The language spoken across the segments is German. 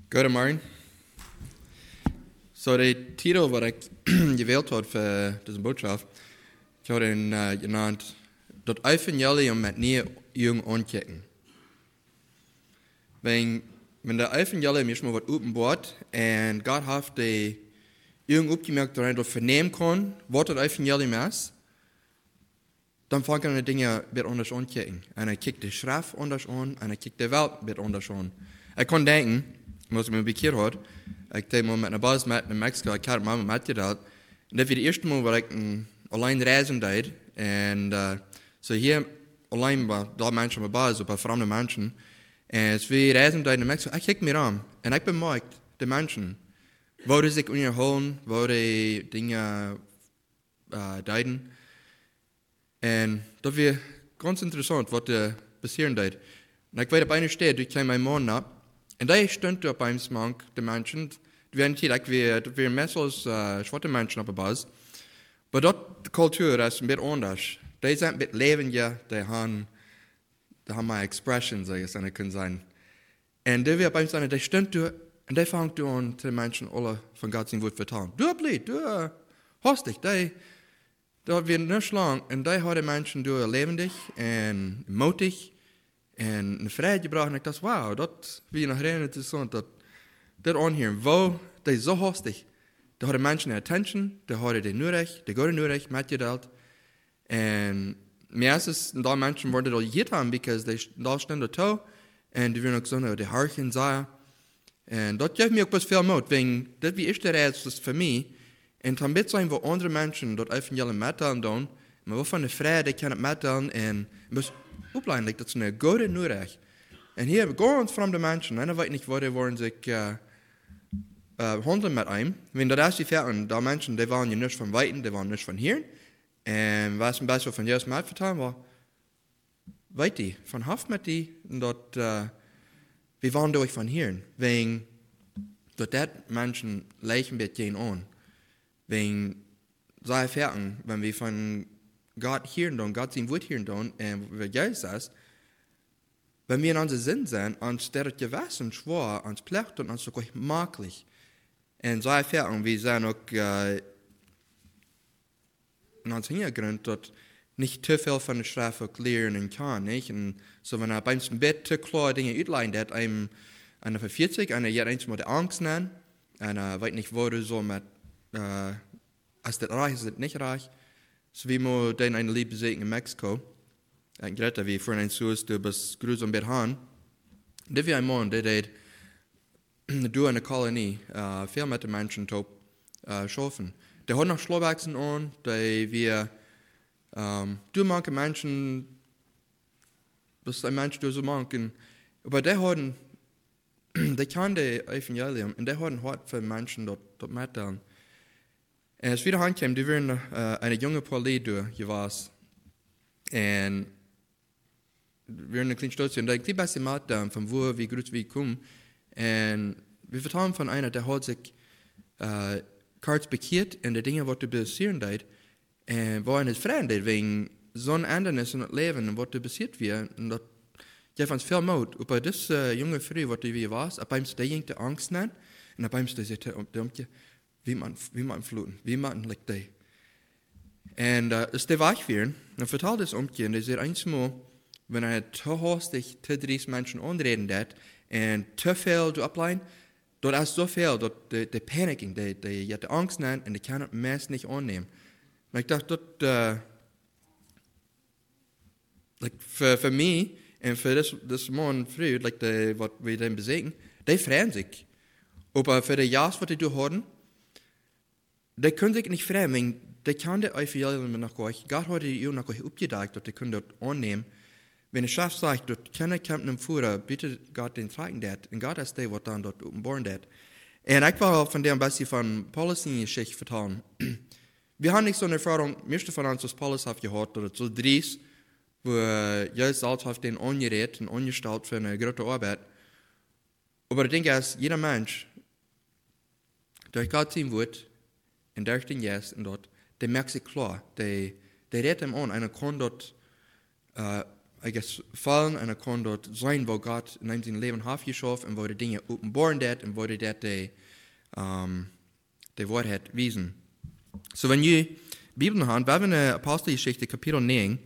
Goedemorgen. So, de titel wat ik gewählt had voor deze boodschap, ik had ihn genannt, dat evangelium met nieuw jong ontdekken. Wenn de evangelium is maar wat openbaart en God heeft de jong opgemerkt dat hij dat vernemen kon, wat het evangelium is, dan vangen de dingen weer anders ontdekken. En hij kijkt de schrift anders aan en hij kijkt de wereld weer anders aan. Ik kon denken, als ik me bekeerd had, ik deed met een bus met in Mexico, ik had mama metgedeeld. En dat was de eerste maal waar ik alleen reizen deed. En zo hier alleen bij dat mensen op de bus, op vreemde mensen. En als we reizen deed in Mexico, ik kijk me aan. En ik bemerkt, de mensen, waar zich onderhouden, waar die dingen deiden. En dat was ganz interessant, wat er passieren deed. En ik weet op een stad, ik kwam mijn man op. En daar stond op een smank, de mensen, die waren niet, dat waren meestal zwarte mensen op de bus. Maar dat de cultuur is een beetje anders. Die zijn een beetje levendig, die hebben maar expressions, zoals het kan zijn. En die weer op een stad, die stond daar, en die vangt aan de mensen alle van God zijn woord vertellen. Doe blij, doe hastig, dat weer niet lang. En die hadden mensen door levendig en moedig. En een vrijheid gebracht en ik dacht, wauw, dat wie nog redelijk interessant, dat onhier, wauw, dat is zo hastig. Daar hadden mensen attention, daar hadden die nodig, die goede nodig, metgedeeld. En meestens, die mensen worden al gehit aan, because daar stonden toe, en die werden ook zo naar de harken zagen. En dat geeft me ook best veel moed, want dat wie eerste reis voor mij, en dan best zijn we andere mensen dat evangelium mettelen doen, maar we van de vrijheid, die kan het mettelen, en opleiding, dat is een goede nodig. En hier gaan vreemde mensen, en dan weet ik niet waar die worden zich handelen met hem. Want dat is die feiten, die mensen, die waren je niet van weten, die waren niet van hier. En was een beetje van juist mij vertellen, maar weet die, van haft met die, dat we waren door van hier. Want dat mensen lijken een beetje aan. Want zij feiten, wenn we van God hier doen, God zijn woord hier doen, en wat juist is, wenn wir in onze zin zijn, ons dat het gewassen schwaar, ons plecht en ons ook makkelijk. En zij verder, we zijn ook in ons hintergrund dat niet te veel van de schrift ook leren en kan, niet? En zo wenn bij ons een beetje te klaar dingen uitleggen, dat een van 40, en je eens met de angst neemt, en weet niet waar zo met, als het reich is, het niet reich. So wie mo den eine Liebe besuchen in Mexiko. Ich glaube, wie vorhin ein Sus, du bist grüß und berhan. Das wie ein Mann, der deed du eine Kolonie, viel mit den Menschen top schaffen. Der hat noch Schlawachsen an, der wir du manche Menschen, bist ein Mensch, du so manchen, aber der hat der kann der Evangelium und der hat ein Hort für Menschen dort mitteilen. En als we eraan kwamen, die waren een jonge Paulie door geweest. En we waren een klein stootje. En dat ik die beste maat van waar we goed wie komen. En we vertellen van einer, der had zich kaart bekeerd en de dingen wat er passeren deed. En waar in het vreemd deed, wegen zo'n andernis in het leven en wat er passiert weer. En dat geeft ons veel moed. Op deze jonge vrouw wat er weer was, op hem de de angst neemt. En op hem zit hij op de wie man fluten, wie man like die. En als die wegvieren, dan vertelt het omtje, en dat is eenmaal, wanneer hij te hastig, te dries mensen onreden deed, en te veel te opleiden, dat is zoveel, dat de panicking, je hebt de angst neemt, en die kan het meest niet aannemen. Maar ik dacht, dat, like, voor mij, en voor deze man, vrouw, like wat we dan bezeken, die vreemd zich. Maar voor de jaars wat die doen hadden, die kunnen zich niet vreemden, die kan de evangelium nog ooit. God had je nog ooit opgedacht, dat die kunnen dat aannemen. Wanneer de schrift zegt, dat kennen kampen voeren, bitte God den trekken dat. En God is die wat dan dat openbaren dat. En ik wil van der een beetje van Paulus' geschichte vertellen. We hebben niet zo'n ervaring, meeste van ons als Paulus heeft gehad, dat het zo dries, wo juist alles heeft den aangereed en aangesteld voor een grote arbeid. Maar het ding is, jeder mens, door God zijn woord, en daar den juist en dat, die merkt zich klaar. Die redt hem aan en dan kan dat fallen en kon dat zijn waar God in zijn leven heeft geschaffen en waar de dingen openbaren dat en waar dat de waarheid wijzen. So wenn je Bibeln haben, wir haben eine Apostelgeschichte, Kapitel 9,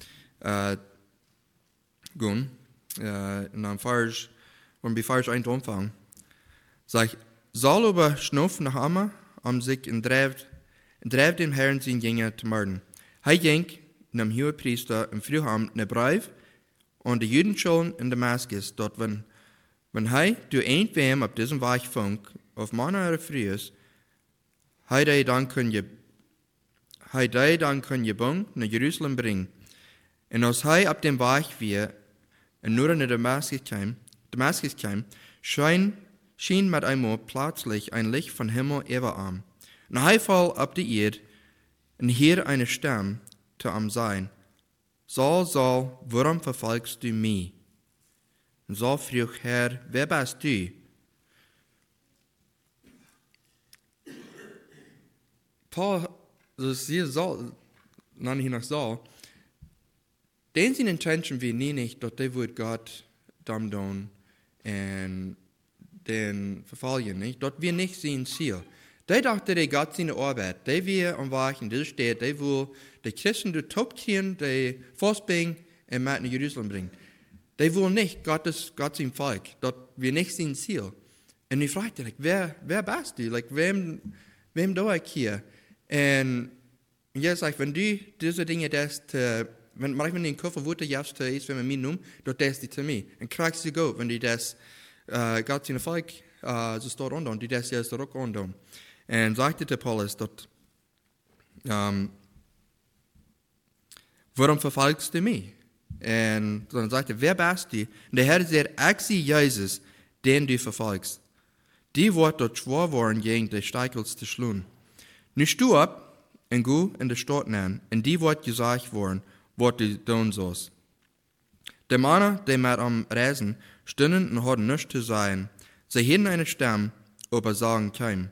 gehen, und dann wenn wir Vers 1 anfangen, sagt, Saul aber schnuff nach Amma, sich und dreef den Herrn zijn Jünger te morden. Hij ging naar de hogepriester en vroeg hem een brief aan de Judenschulen in Damaskus, dat wenn hij door een op deze weg vond, of mannen of vrouwen, hij dan kun je bang naar Jeruzalem brengen. En als hij op dem weg weer en nur naar Damaskus kwam, schien met eenmaal plötzlich ein Licht von Himmel über ihm. Und hij val op de Erde, und hier eine Stimme zu ihm sein. Saul, Saul, warum verfolgst du mich? Und Saul frug, Herr, wer bist du? Paul, dus hier Saul, nan hier nach Saul, den zijn intention wie nie nicht, dat de wordt Gott dam doen en den verfolgen, nicht? Dat wir nicht sein Ziel. De dachten, de Gott seine Arbeit, de wir am Wachen, de steht, de will de Christen de top kriegen, de fortbringen und nach Jerusalem bringen. De will nicht Gott sein Volk, dat wir nicht sein Ziel. Und ich fragte, like, wer bist du? Like, wem da ich hier? Und jetzt sag ich, wenn du diese Dinge das, wenn manchmal den Koffer wurde, jetzt ist, wenn man mich nimmt, dort das die zu mir. Und kriegst du gut, wenn du das Gott seine Volk so steht und du das jetzt zurück und und sagte der Paulus dort, warum verfolgst du mich? Und dann sagte, wer bist du? Und der Herr sagt, ich sehe Jesus, den du verfolgst. Die wird dort schwor worden, gegen die Steichels zu schlagen. Nu stu ab und geh in die Stadt nehmen, und die wird gesagt worden, was du tun sollst. Die Männer, die mit am Reisen stünden und hatten nichts zu sagen. Sie hielten eine Stimme, aber sagen kein.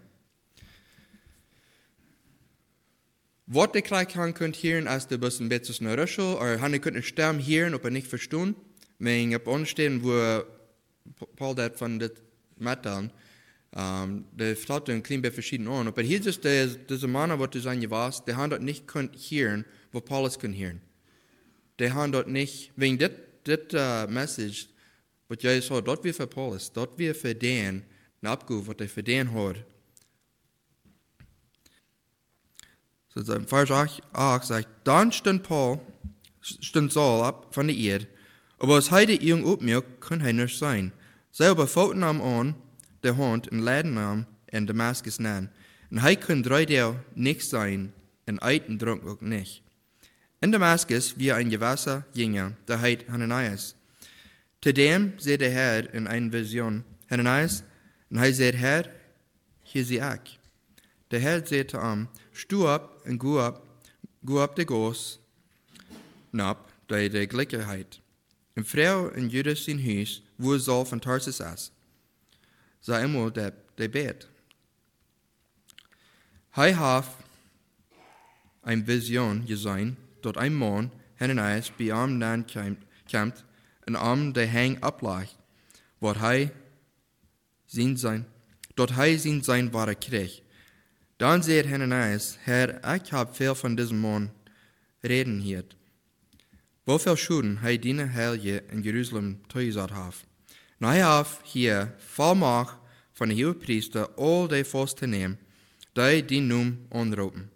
Was die gleich könnt hören, als du bist ein bisschen nörrisch, oder han könnt eine Stimme hören, aber nicht verstehen. Wenn ich ab anstehen, wo Paul das von das mitteilen, der fällt ein klein bisschen verschieden an. Aber hier ist diese Männer, was du sagen, was, die haben dort nicht könnt hören, was Paulus kann hören. Die haben dort nicht, wegen das Message, was Jesus hat, dort wir für Paulus, dort wir für den, ein Abgabe, was er für den hat. So, in Vers 8 sagt, dann stund Saul ab von der Erde, aber als er die Jungen aufmerkt, kann er nicht sein. Sie aber foten ihm an, der Hand, und leiden ihm in Damaskus nehmen. Und er kann 3 Tage nicht sein, und eiten trunk auch nicht. In Damaskus wie ein gewisser Jünger, der heißt Hananias. Zu dem sieht der Herr in einer Vision Hananias, und er sagt, Herr, hier sehe ich. Der Herr sagt zu ihm, stu ab und geh ab der Gas, nab, der Gleichheit. Und Frau in Judas sein Haus, wo Saul von Tarsus ist. Sei einmal der Bet. Er hat eine Vision gesehen, dort ein Mann, Hananias, bei ihm dann kommt, und ihm der Hang ablegt, dort er sein wahre Krieg. Dann sagt Hananias, Herr, ich habe viel von diesem Mann reden hier. Wofür Schulden er deine Heilige in Jerusalem zugesagt hat. Und er hat hier Vollmacht von den Hohepriester, all die Fast zu nehmen, die nun anrufen.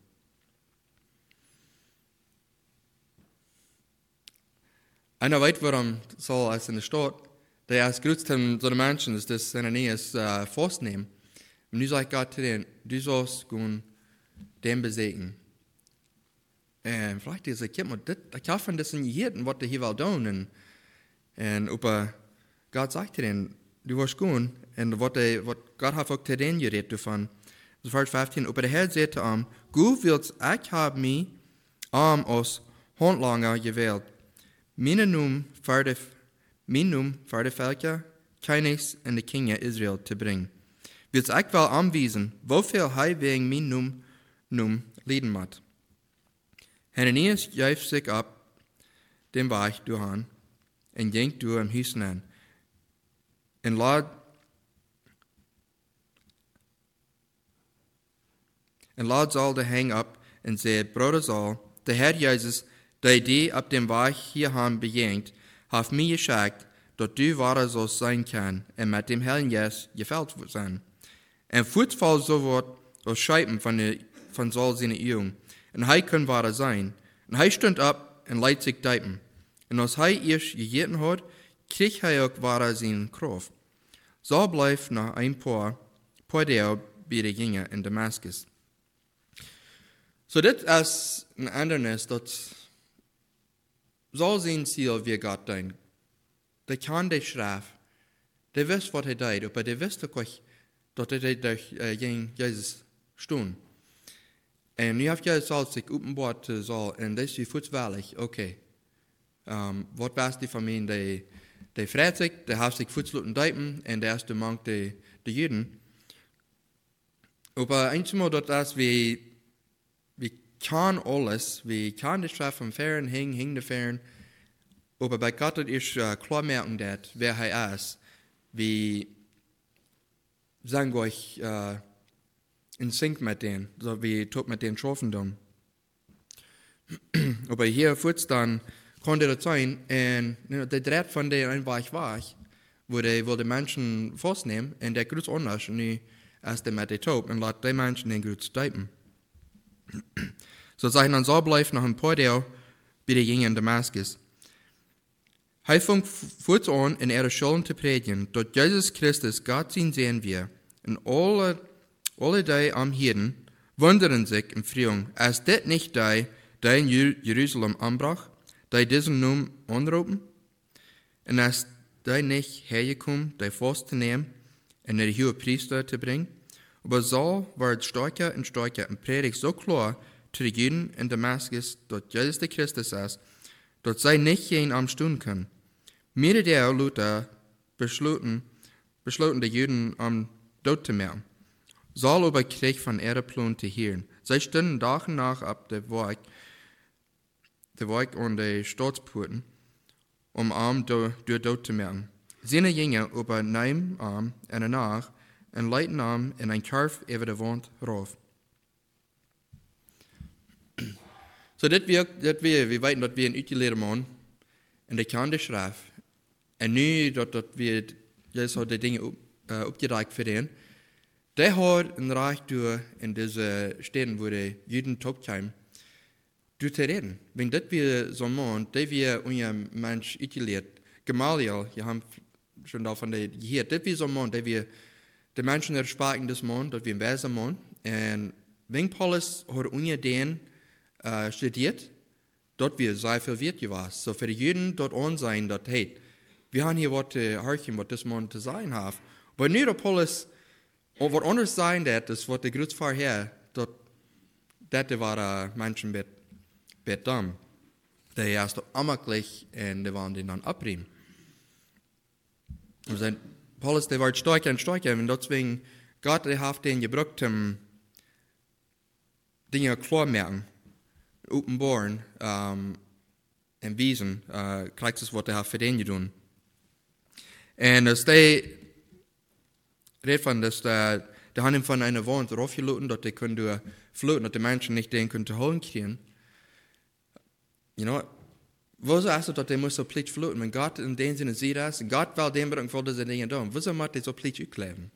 Einer weiß, warum Saul als in der Stadt, der als größten so Menschen ist, das Hananias Fast nehmen. Und nu sagt Gott zu denen, du sollst gehen, den besiegen. Und vielleicht ist es, ich hoffe, das sind Hirten, was die hier will tun. Und aber Gott sagt zu denen, du wirst gehen, und was Gott hat auch zu denen geredet davon. Das Vers 15, aber der Herr sagte zu ihm, du willst, ich habe mich als Handlanger gewählt. Mein Name für die Völker, keines in die Kinder Israel zu bringen. Willst ich wel anwiesen, wofür er wegen mein Num leiden hat. Hananias greift sich ab, den Weg durch en ging door hem huis aan. En laat zal de hang op en zei, broeder Saul, de Herr Jezus, die op dem weg hierheen bejengt, heeft mij geschickt, dat du wahrer zo zijn kan en met dem Herrn Jezus geveld zijn. En voetval zo wordt als schepen van Saul zijn jong. En hij kan wahrer zijn. En hij stond op en leidt zich diepen. En als hij eerst gegeten had, kreeg hij ook wahrer zijn kracht. Saul bleef nog een paar dagen bij de gingen in Damaskus. So dit is een andernis dat Saul zijn ziel weer God doen. De kan de schrijf. De wist wat hij deed, maar de wist ook dat hij tegen Jezus stond. En nu heeft Jezus al zich openbaar te Saul en dat is je voetswaardig. Oké. Wat was die van mij? Die vreet zich, die heeft zich voetslaten diepen en de eerste mank de Juden. Maar eenmaal dat is we kan alles, we kan de straf van fern, hing de fern. Maar bij God is klaarmerken dat wer hij is. We zijn euch in sync met den, so we tot met den getroffen doen. Maar hier voets dan kon dat zijn en de draad van de eenweg weg, wo de mensen vastnemen en de groet anders nu als de met de top en laat de mensen den groet stijpen. So zijn dan zo blijft nog een paar dagen bij de gingen in Damaskus. Hij fing voort aan in schulen te predigen, dat Jezus Christus God zien zijn wir. En alle die am Hirden wunderen zich en vroegen, als dit niet die in Jeruzalem aanbrach, die diesen Namen aanroepen? En als die niet hergekomen, die vast te nemen en naar de hoge priester te brengen? Aber Saul werd sterker en predigt zo klaar te de Juden in Damaskus, dat Jezus de Christus is, dat zij niet geen am stoen kunnen. Meerdere Luther besloten de Juden om dood te maken. Saul aber kreeg van Ereplan te horen. Zij stonden dag en nacht op de wijk aan de stadspoorten, om hem door dood te maken. Zijn gingen over neem arm en een nacht, en leidden hem in een karf over de wand rauf. So we weten dat we een uitgeleerde man, en dat kan de schrijf. En nu dat we juist de dingen opgereikt voor den, die had een recht door in deze steden waar de Juden opkwamen, door te reden. Want dat we zo'n man, die we een mens uitgeleerd, Gamaliel, je hebt schon davon gehört, dat we zo'n man, die we de mensen respecten des man, dat we een wijze man, en wenn Paulus had den studiert, dat we zeer veel weet was. So voor de Juden dat on zijn, dat heet, we gaan hier wat te horen, wat des man te zijn heeft. Maar nu dat Paulus wat anders zijn dat, is wat de groot voorher, dat waren mensen met dom. Die eerst amakkelijk en die waren die dan abriemen. Paulus, die werd sterker, en deswegen Gott, die heeft den gebruikt om dingen klaarmerken, openbaren en wijzen, krijgt es wat hij heeft voor den gedaan. En als die redt van, dat de handen van een wand afgeloten, dat die kunnen floten, dat de mensen niet den kunnen te houden krijgen. Wieso is het dat die moest op plicht floten? Maar God in den zin ziet dat, God wil den bedanken voor deze dingen doen. Wieso moet die zo plicht uitkleven?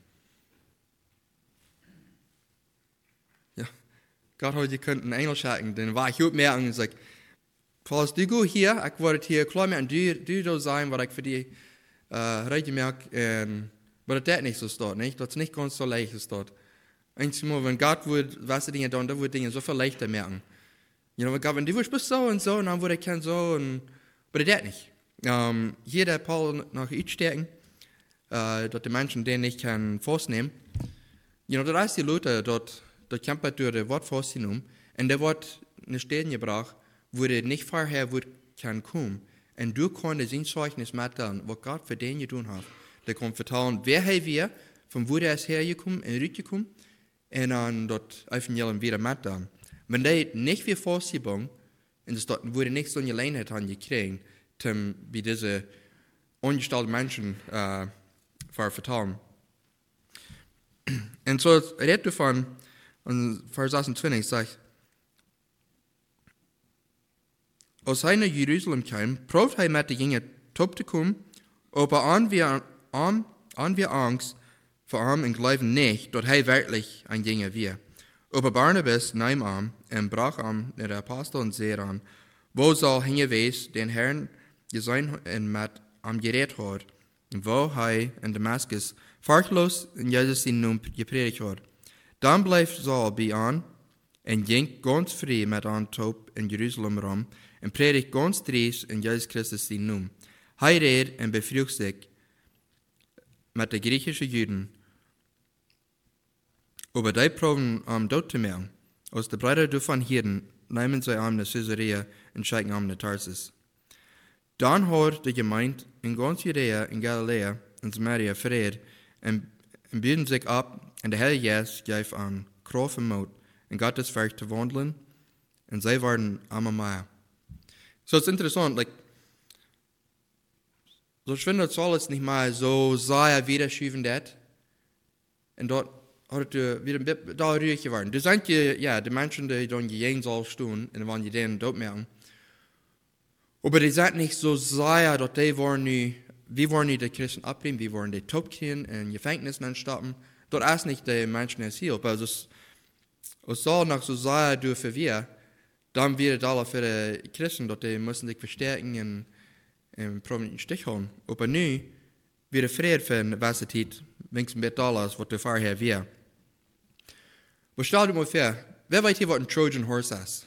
Ja, God had je kunt een engel schicken, den war ich opmerken en zeg, Paulus, du go hier, ik word het hier klaar met, en du zou zijn wat ik voor die rechtgemerkt, en maar dat niet zo staat, niet? Dat is niet ganz zo leicht staat. Eenmaal, wenn God wordt, was die dingen doen, dan wordt dingen zoveel leichter merken. Wenn du bist so und so, und dann wurde ich kein so, aber das nicht. Hier der Paul noch uitsteken, dass die Menschen den nicht kann festnehmen. Das ist die Leute, dort kämpfen durch das Wort festgenommen, und der Wort eine Stelle gebracht, wo der nicht vorher kann kommen. Und du kannst sein Zeugnis mitteilen, was Gott für den getan hat. Der kann vertellen, wer er wir, von wo der ist hergekommen und rübergekommen, und dann dort Evangelium wieder mitteilen. Wenn die nicht wie vorgebracht, und das dort wurde nicht so eine Gelegenheit haben gekriegt, bei diese ongestellte Menschen vertalen. Und so redet davon, in Vers 28 sagt, als hij naar Jeruzalem kwam, proeft hij met de dingen top te komen, aber aan wir Angst vor ihm und glauben nicht, dass hij wirklich ein Jünger wir. Aber Barnabas nahm an und brach an der Apostel und zei an, wo soll hingewees den Herrn gesehen und mit am geredet hat, und wo hij in Damaskus fahrtlos in Jesus in Namen gepredigt hat. Dann bleef Saul bij an und ging ganz frei mit an top in Jerusalem rum und predigt ganz dries in Jesus Christus in Namen. Hij reed und befrucht sich mit den griechischen Juden, aber die proben dort zu machen. Als die Brüder davon hielten, nahmen sie nach Caesarea und schickten nach Tarsus. Dann hat die Gemeinde in ganz Judäa, in Galiläa und Samaria Frieden und bieten sich ab, und der Herr Jesus gab an Kraft und Mut, in Gottes Werk zu wandeln, und sie waren einmal mehr. So, es ist interessant, so ich finde, Saul ist nicht mal so sehr widerschieben dort, und dort hat er wieder da ruhig geworden. Das sind ja, die Menschen, die dann gegen Saul stehen, und wenn die den dort merken, aber die sind nicht so sehr, dass wir wollen nicht die Christen abbringen, wir wollen die Topkind in Gefängnissen anstoppen. Dort ist nicht die Menschen es hier. Aber es soll noch so sehr dürfen wir, dann wird es alle für die Christen, dass die müssen sich verstärken und prominenten Stich holen. Aber nu wird es Frieden für eine gewisse Zeit, wenigstens mit alles, was du vorher wir. Aber stell dir mal vor, wer weiß hier, was ein Trojan Horse ist?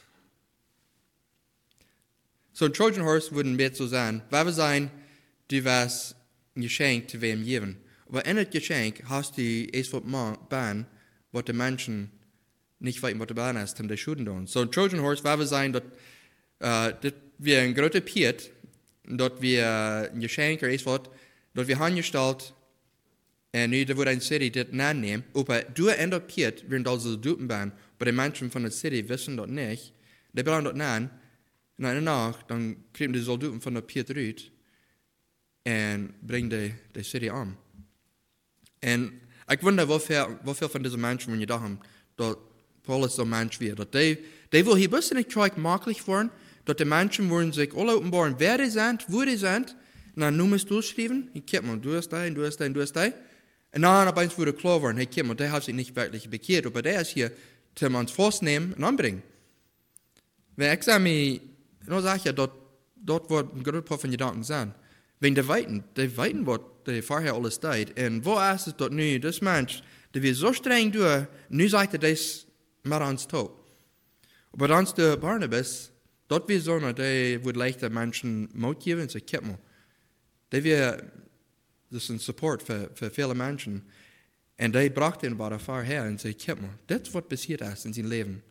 So ein Trojan Horse würde ein Bild so sein, weil wir sein, du wirst ein Geschenk zu wem geben. Aber in das Geschenk hast du erst was Bahn, was die Menschen nicht wissen, was die Bahn ist, um die Schulden tun. So ein Trojan Horse, weil wir sein, dass wir ein großer Piet, dass wir ein Geschenk oder erst was, dass wir angestellt, und nu, da wird eine City das nehmen, aber du in der Piet, werden also Duten Bahn, aber die Menschen von der City wissen das nicht, die brauchen das nehmen. Und in der Nacht, dann kriegen die Soldaten von der Piet raus und bringen die City an. Und ich wundere, wofür von diesen Menschen, wenn die da haben, dass Paulus so ein Mensch wird. Dass die will hier ein bisschen nicht möglich werden, dass die Menschen wollen sich alle offenbaren, wer die sind, wo die sind, und dann nur musst du schreiben, hey, guck mal, du hast da, du hast da, du hast da. Und dann ab eins wurde klar werden, hey, guck mal, der hat sich nicht wirklich bekehrt, aber der ist hier, zum uns festnehmen und anbringen. Wenn ich sage mir, dann sage ich ja, dort wird ein großer von Gedanken sein. Wenn die weiten, was die vorher alles tut. Und wo ist es dort nu, das Mensch, der wird so streng durch, nu sagt er das mal ans Tod. Aber dann ist der Barnabas, dort wir so, der wird leichter Menschen Mut geben und sagen, guck mal, der wird, das ist ein Support für viele Menschen. Und der brachte ihn bei vorher und sagt, guck mal, das ist was passiert ist in seinem Leben.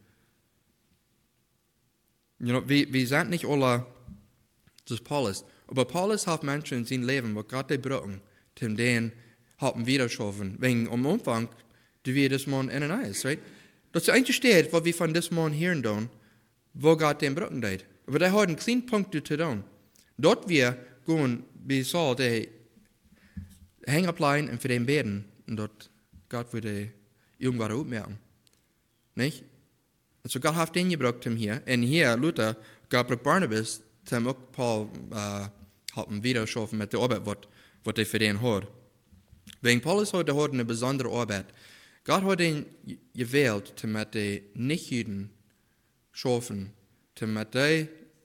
Wir sind nicht alle, das ist Paulus. Aber Paulus hat Menschen in seinem Leben, die gerade brauchen, um den haben wiederschaffen. Wegen am Anfang, du wir das Mann in ein ist, right? Das ist eigentlich steht, was wir von diesem Mann hören tun, wo Gott den brauchen tut. Aber der hat einen kleinen Punkt zu tun. Dort wir gehen, wie Saul, der hängen ableihen und für den beten. Und dort Gott würde irgendwas aufmerken. Nicht? Also Gott hat den gebraucht hier. Und hier, Luther, Gott braucht Barnabas, zum auch Paul haben wiederschaffen mit der Arbeit, was er für den hat. Wegen Paulus hat eine besondere Arbeit. Gott hat ihn gewählt, mit den Nichtjuden schaffen, mit den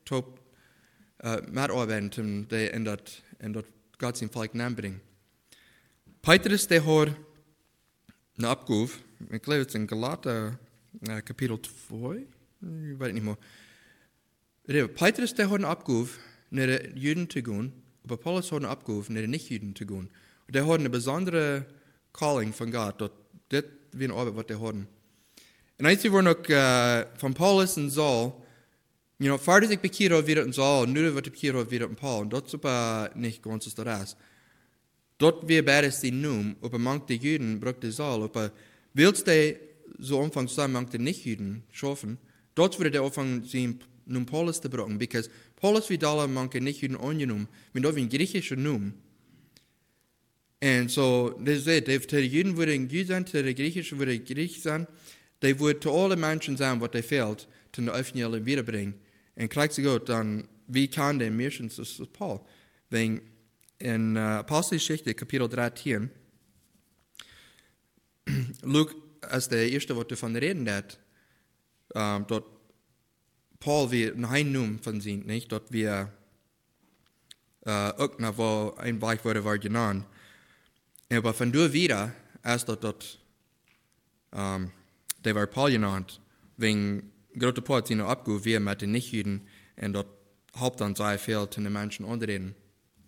mitarbeiten, die in das Gott sein Volk bringen. Petrus, der hat eine Abgabe, ich glaube, es ist in Galater, Kapitel 2, ich weiß nicht mehr. Petrus, der hat eine Abgabe, nach den Juden zu gehen, aber Paulus hat eine Abgabe, nach den Nichtjuden zu gehen. Und der hat eine besondere Calling von Gott, das wie eine Arbeit, was der hat. Und als wir noch von Paulus und Saul, vorher sich bekehrt hat wieder in Saul, nur wird bekehrt hat wieder in Paul, und das ist aber nicht ganz das Rest. Dort wir beides die Num, aber manche Juden brauchte Saul, aber willst du so anfangen zusammen, manche Nichtjuden schaffen, dort würde der anfangen, sie nun Paulus zu brauchen, because Paulus wird alle manche Nichtjuden angenommen, wenn du ein griechischer Num, Und so, das ist es, die Juden würden Juden sein, die Griechischen würden Griechisch sein, die würden zu allen Menschen sagen, was fehlt, zu den Evangelium wiederbringen. Und kriegt sie gut, dann, wie kann der Mission, das ist Paul. Wenn in Apostelgeschichte, Kapitel 13, Luke, als der erste, was davon reden hat, dort Paul wie ein Heinnum von sind, nicht? Dort wir auch noch wo ein Weich wurde war genannt. Aber von du wieder, als dort der war Paul genannt, wegen große Part sind abgehoben, wie mit den Nichtjuden, und dort Hauptan sei viel zu den Menschen anreden.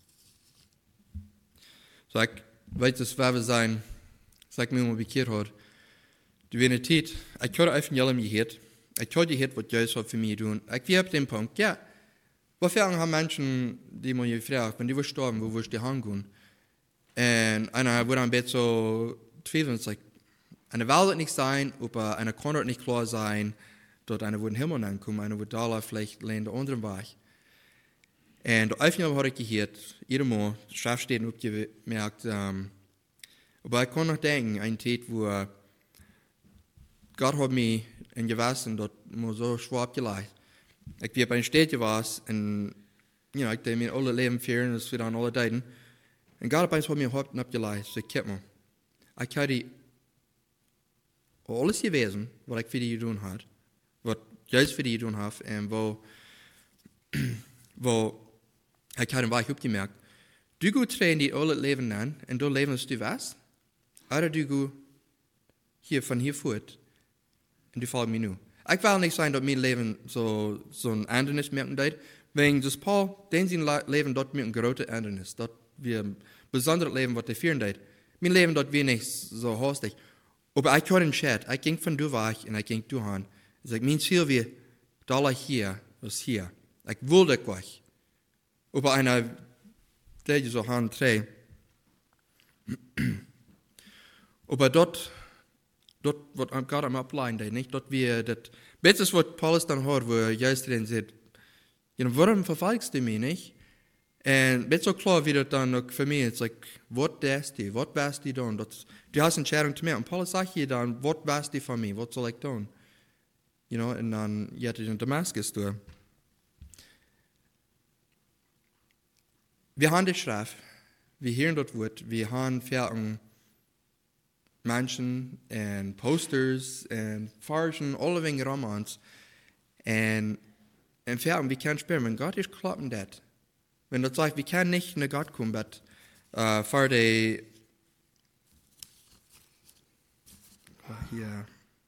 So, ich weiß, dass wir sein, sag mir mal, bekehrt hat. Du in der Zeit, ich habe einfach Evangelium gehört. Ich habe gehört, was Jesus hat für mich tun. Ich war auf dem Punkt, ja, wofür haben Menschen, die mir gefragt, wenn die verstorben, wo wirst du hingehen? Und einer wurde ein bisschen so zweifeln, es ist eine Welt wird nicht sein, aber eine kann nicht klar sein, dort einer wird in den Himmel ankommen, einer wird da vielleicht lehnen der anderen Weg. Und der Evangelium habe ich gehört, jedem Mal, die Schrift steht und gemerkt, aber ich kann noch denken, eine Zeit, wo Gott hat mich in Gewässern dort so schwer abgeleitet. Ich war bei einer Städte was und ich dachte mir alle Leben führen, das wird an alle Zeiten. Und Gott hat mir Haupt abgeleitet, so ich mir. Ich habe alles gewesen, was ich für die getan habe, was Jesus für die getan hat, und wo ich habe weich aufgemerkt, du gehst trainieren die alle Leben an, und du lebst du was, oder du gehst hier von hier fort, und du folgst mir nur. Ich will nicht sein, dass mein Leben so ein Ändernis merken wird, wegen das Paul, den sein Leben dort mit einem großen Ändernis, dort wir ein besonderes Leben, was der führen wird. Mein Leben dort wir nicht so hastig. Aber ich hatte einen Chat, ich ging von du weg und ich ging du hin. Ich sage, mein Ziel wie, da hier, was hier. Ich wollte gleich. Aber einer, der so han drei. Aber dort wird Gott am ableiten, nicht? Dort wir, das Bestes, was Paulus dann hört, wo Jesus drin sagt, warum verfolgst du mich, nicht? Und es so klar wie das dann auch für mich, es ist was weißt du, was weißt du dann? Du hast eine Entscheidung zu machen. Und Paulus sagt hier dann, was weißt du von mir, was soll ich tun? Und dann geht er in Damaskus durch. Wir haben die Schrift, wir hören das Wort, wir haben viele Menschen und Posters und Farschen, alle wegen Romans. Und wir können spüren, wenn Gott ist klappen das. Wenn das sagt, wir können nicht nach Gott kommen, aber für die hier.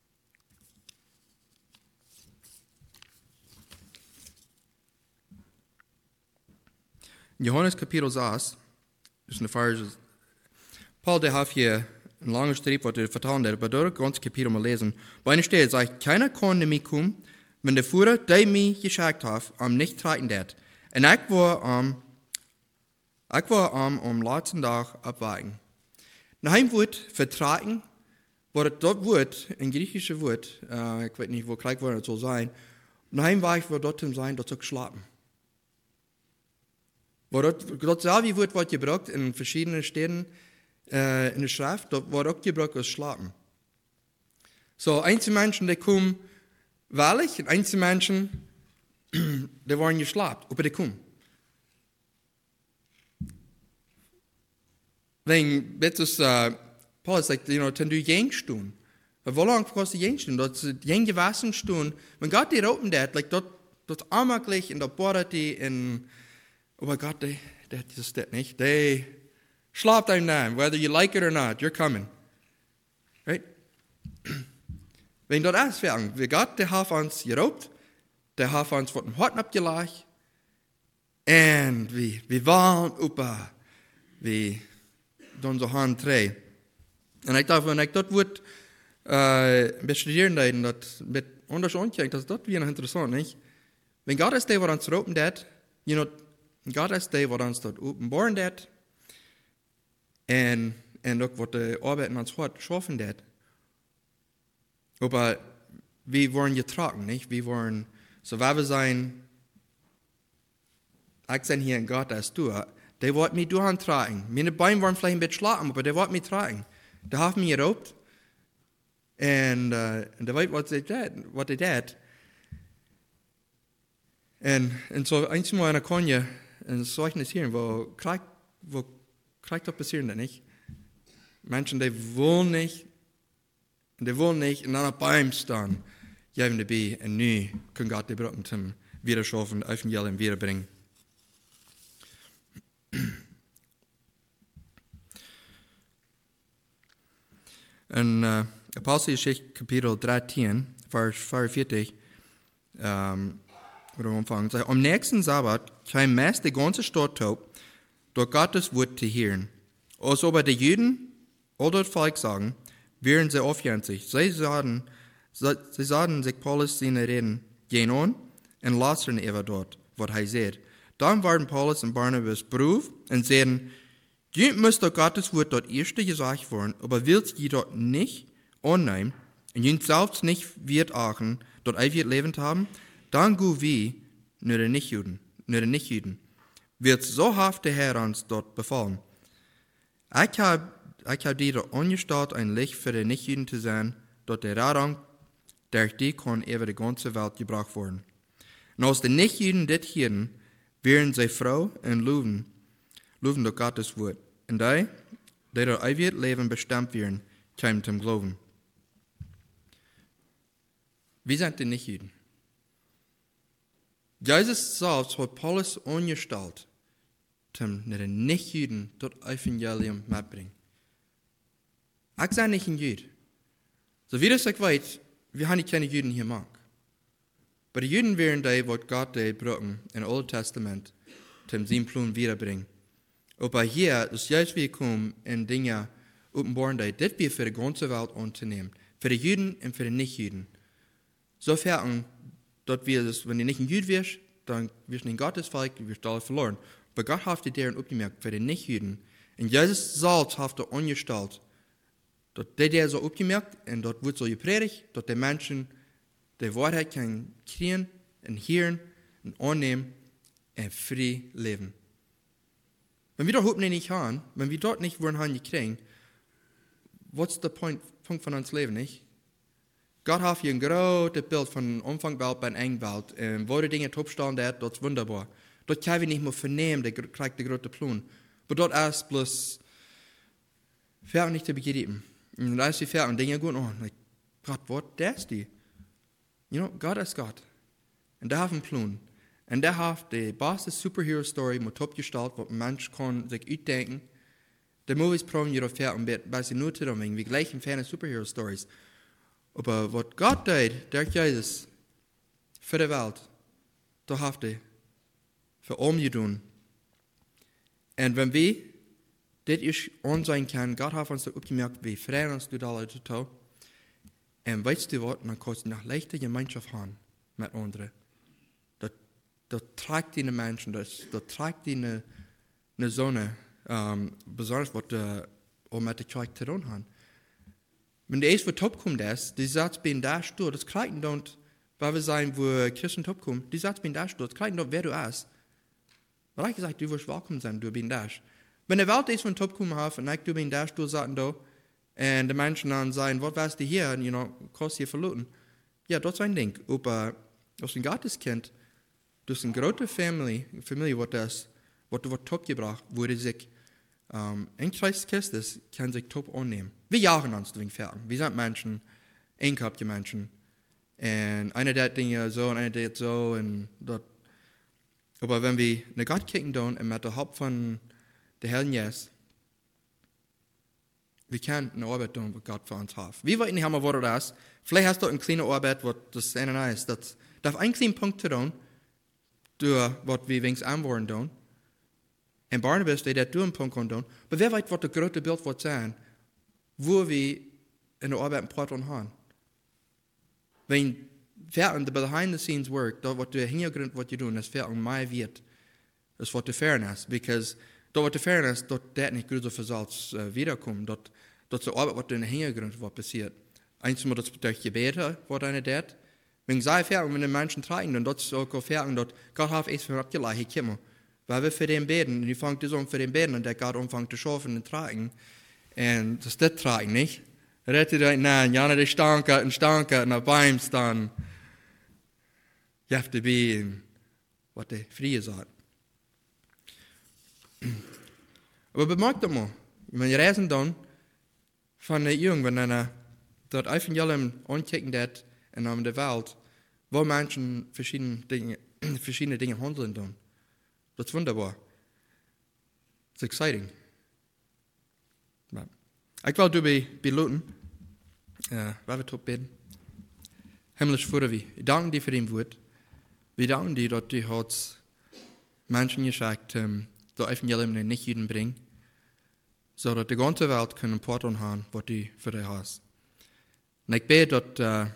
In Johannes Kapitel 6, ist eine Frage, Paul, der hat hier ein langer Strip, was er vertan hat, aber dort ganze Kapitel mal lesen. Bei einer Stelle sagt, keiner kann zu mir kommen, wenn der Führer, der mich geschickt hat, nicht treten wird. Und ich war am letzten Tag abweichen. Nach einem Wort vertragen, wo das dort Wort, ein griechisches Wort, ich weiß nicht, wo gleich das soll sein, nach einem Weich wird dort sein, dort zu schlafen. Wo dort selbe Wort wird gebraucht in verschiedenen Städten in der Schrift, dort wird auch gebraucht als schlafen. So, einzelne Menschen, die kommen wahrlich, und einzelne Menschen, die waren geschlafen, aber die kommen. Wenn, das Paul sagt, wenn du jengst tun, wie lange kannst du jengst tun? Dort jenge Wassen tun, wenn Gott dir open dat, dort einmal gleich in der Bordati in, aber Gott, der ist das nicht, der schlaft einem Namen, whether you like it or not, you're coming. Right? Wenn dort alles werden, wie Gott, der hat uns geraubt, der hat uns von dem Hort abgelegt, und wir waren über, wie dann so Hand drei. Und ich dachte, wenn ich dort wird bestudieren, das mit anders ankriegt, das ist dort wieder interessant, nicht? Wenn Gott ist der, was uns rauben hat, Gott ist der, was uns dort offenbaren hat, und auch, was die Arbeit in uns Hort schaffen hat. Aber wir wollen getragen, nicht? Wir wollen, so weil wir sein, ich sein hier in Gott als du, der wird mich durchtragen. Meine Beine waren vielleicht ein bisschen schlafen, aber der wird mich tragen. Der hat mich geraubt. Und der weiß, was er tat. Und so einmal einer kann ja ein Zeugnis hier, wo kriegt das passieren das nicht? Menschen, die wollen nicht, und dann beim Stand, geben dabei, und nu können Gott die Brücken zum Wiederschaffen, Evangelium wiederbringen. In Apostelgeschichte Kapitel 13, Vers 44, oder Umfang, sagt, am nächsten Sabbat kam meist die ganze Stadt taub, durch Gottes Wort zu hören. Als aber die Juden oder das Volk sagen, wären sie aufjährlich. Sie sahen sich Paulus seine Reden gehen an und lassen über dort, was er sagt. Dann waren Paulus und Barnabas berufen und sagten, ihr müsst doch Gottes Wort dort erste gesagt worden, aber willst ihr dort nicht annehmen und ihr selbst nicht wird achten, dort ewig lebend haben, dann go wie nur den Nichtjuden. Wird so haft der Herr uns dort befallen. Ich hab dir dort angestellt, ein Licht für die Nichtjuden zu sein, dort der Radang, der die kann über die ganze Welt gebracht werden. Und als die Nichtjuden das hielten, wären sie froh und loben durch Gottes Wort. Und die dort ewig Leben bestimmt werden, kamen zum Glauben. Wie sind die Nichtjuden? Jesus selbst hat Paulus angestellt, um den Nichtjuden das Evangelium mitzubringen. Ich sei nicht ein Jude. So wie das ich weiß, wir haben keine Juden hier mag. Aber die Juden wären die, was Gott die Brücken im Alten Testament zum seinen Plan wiederbringen. Aber hier, das jetzt wir kommen in Dinge offenbaren, das wir für die ganze Welt anzunehmen. Für die Juden und für die Nichtjuden. Sofern, dort wir das, wenn du nicht ein Jude wirst, dann wirst du nicht Gottes Volk, du wirst alle verloren. Aber Gott hat die deren aufgemerkt für die Nichtjuden. Und Jesus selbst hat er angestellt. Dort der so aufgemerkt und dort wird so gepredigt, dort die Menschen die Wahrheit können kriegen und hören und annehmen und frei leben. Wenn wir dort nicht haben, wenn wir dort nicht wollen kriegen, was ist der Punkt von uns Leben, nicht? Gott hat hier ein großes Bild von Umfangwelt bei Engwelt, wo die Dinge topstellen, dort ist wunderbar. Dort kann wir nicht mehr vernehmen, der kriegt die große Plan. Aber dort ist bloß, fährt nicht zu begreifen. Und da ist die Fährt und Dinge gut an. Gott, was ist die? Gott ist Gott. Und der hat einen Plan. Und der hat die beste Superhero-Story mit topgestellt, wo ein Mensch kann sich ausdenken. Die Movies proben ihre Fährt und bei sie nur zu tun, wie gleich in fernen Superhero-Stories. Aber was Gott tut, durch Jesus, für die Welt, da hat er für umgetan. Und wenn wir das ansehen können, Gott hat uns aufgemerkt, wie frei uns durch alle zu tun. Und weißt du was, dann kannst du eine leichte Gemeinschaft haben mit anderen. Das trägt die Menschen, das trägt die eine Sonne, besonders was auch mit der Kirche zu tun haben. Wenn der erste top kommt, die Satz bin da stur, das kriegt dann, weil wir sagen, wo Christen top kommen, die Satz bin da stur, das kriegt dann, wer du bist. Weil ich gesagt, du wirst willkommen sein, du bin da. Wenn der Welt ist von top kommen hat, und ich du bin da stur, sagen da, und die Menschen dann sagen, was weißt du hier, und kannst hier verloren. Ja, das ist ein Ding. Aber als ein Gotteskind, das ist eine große Familie, was top gebracht, wurde sich in Christus kann sich top annehmen. Wir jagen uns wegen Pferden. Wir sind Menschen, einkopfige Menschen. Und einer der Dinge so und einer der so und dort. Aber wenn wir nach Gott kicken und mit der Haupt von der Herrn Jesus, wir können eine Arbeit tun, was Gott für uns hat. Wie weit nicht haben wir, wo das ist? Vielleicht hast du eine kleine Arbeit, was das eine ist. Das darf ein kleiner Punkt tun, durch was wir wenigstens anwenden tun. Und Barnabas, der das einen Punkt tun. Aber wer weiß, was das große Bild wird sein, wo wir in der Arbeit ein Platz haben. Wenn Ferien, the behind the scenes work, da was der Hintergrund, was du tun, das Ferien mehr wird, das was der Fairness, because da was der Fairness, dort der nicht größer Versalz wiederkommen, dort zur Arbeit, was in der Hintergrund was passiert. Einmal das durch Gebete, was eine das, wenn sei Ferien, wenn die Menschen tragen, dann dort so Ferien, dort Gott hat es für abgeleitet, kommen. weil wir für den beten, und die fangen das an für den beten, und der Gott anfängt zu schaffen und tragen. Und das ist das tragen, nicht? Rettet euch, nein, ja, die stanken, und nach Beims dann. Je have to be in was der Friede sagt. Aber bemerkt doch mal, wenn ihr reisen dann, von der Jungen, wenn einer dort Evangelium ankicken hat in der Welt, wo Menschen verschiedene Dinge handeln dann. Das ist wunderbar. Das ist exciting. Ich will dabei beten. Weil wir tot beten. Himmlisch Vater, wir danken dir für dein Wort. Wir danken dir, dass du hast Menschen geschickt, das Evangelium den Nicht-Juden bringen, so dass die ganze Welt können Porten haben, was du für dich hast. Und ich bete, dass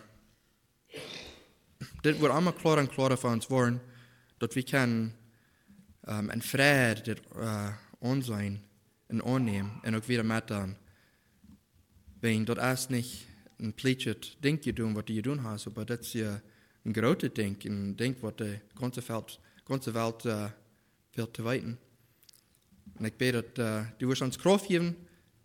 das wird einmal klarer und klarer für uns werden, dass wir können in Frieden ansehen und annehmen und auch wieder mitnehmen. Wenn das erst nicht ein plätschert Ding tun, was du tun hast, aber das ist ja ein großes Ding, ein Ding, was die ganze Welt wird zu weiten. Und ich bete, dass du wirst uns Kraft geben,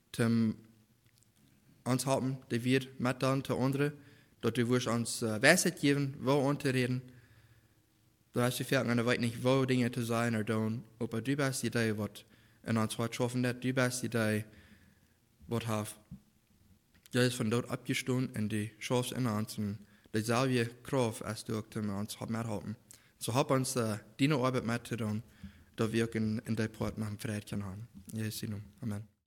uns haben, die wir mitnehmen zu anderen, dass du wirst uns Weisheit geben, wo anzureden. Du hast die Ferien, weiß nicht, wo Dinge zu sein oder tun, aber du bist die Idee, was in uns Wort schaffen wird, du bist die Idee, was hat. Du ist von dort abgestoßen und die schaffst in uns und dieselbe Kraft, als du uns mithalten. So hab uns deine Arbeit mit zu tun, dass wir in der Port nach dem Frieden haben. In Jesu Namen. Amen.